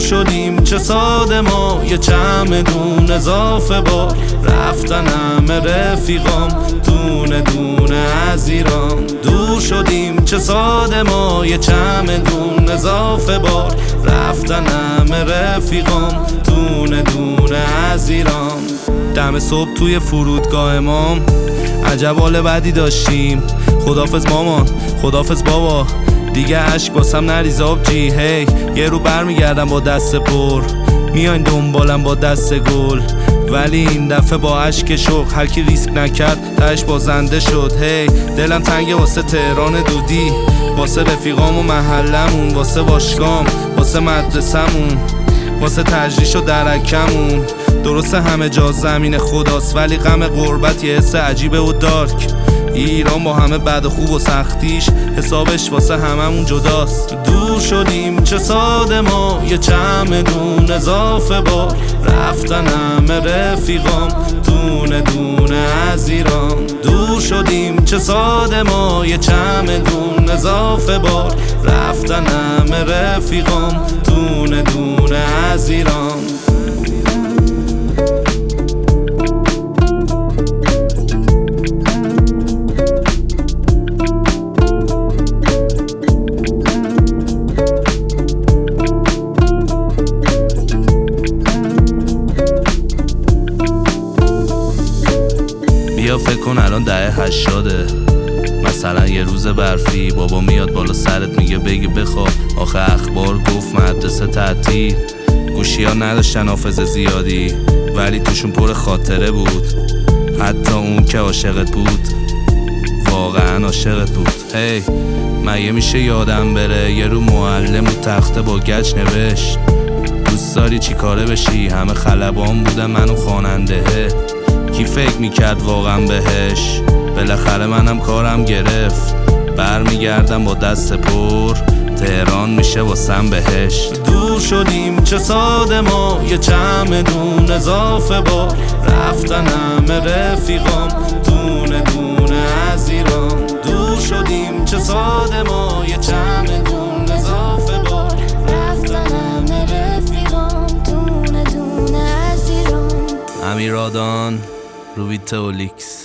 شدیم چه ساده ما، یه چمدون اضافه بار رفتن همه رفیقام دونه دونه از ایران. دور شدیم چه ساده ما، یه چمدون اضافه بار رفتن همه رفیقام دونه دونه از ایران. دم صبح توی فرودگاه ما عجب حال بدی داشتیم. خدافظ مامان، خدافظ بابا، دیگه عشق واسم نریز آبجی. هی یه رو برمیگردم با دست پر، میاین دنبالم با دست گل، ولی این دفعه با عشق شوق هر کی ریسک نکرد تهش بازنده شد. هی دلم تنگه واسه تهران دودی، واسه رفیقام و محلمون، واسه باشگام، واسه مدرسمون، واسه تجریش و درکمون. درسته همه جا زمین خداست، ولی غم غربت یه حس عجیبه و دارک. ایران با همه بد و خوب و سختیش حسابش واسه هممون جداست. دور شدیم چه ساده ما، یه چمدون اضافه بار رفتن همه رفیقام دونه دونه از ایران. دور شدیم چه ساده ما، یه چمدون اضافه بار رفتن همه رفیقام دونه دونه از ایران. بیا فکر کن الان دهه 80، مثلا یه روز برفی، بابا میاد بالا سرت میگه بگی بخواب، آخه اخبار گفت مدرسه تعطیل. گوشی ها نداشتن حافظه زیادی، ولی توشون پر خاطره بود. حتی اون که عاشقت بود واقعا عاشقت بود. هی مگه میشه یادم بره یه رو معلم و تخته با گچ نوشت دوست داری چی کاره بشی؟ همه خلبان بودن منو خواننده، کی فکر میکرد واقعا بهش؟ بالاخره منم کارم گرفت، برمیگردم با دست پر، تهران میشه واسم بهش. دور شدیم چه ساده ما، یه چمدون اضافه بار رفتن همه رفیقام دونه دونه از ایران. دور شدیم چه ساده ما، یه چمدون اضافه بار رفتن همه رفیقام دونه دونه از ایران. امیرادان، روبیته اولیکس.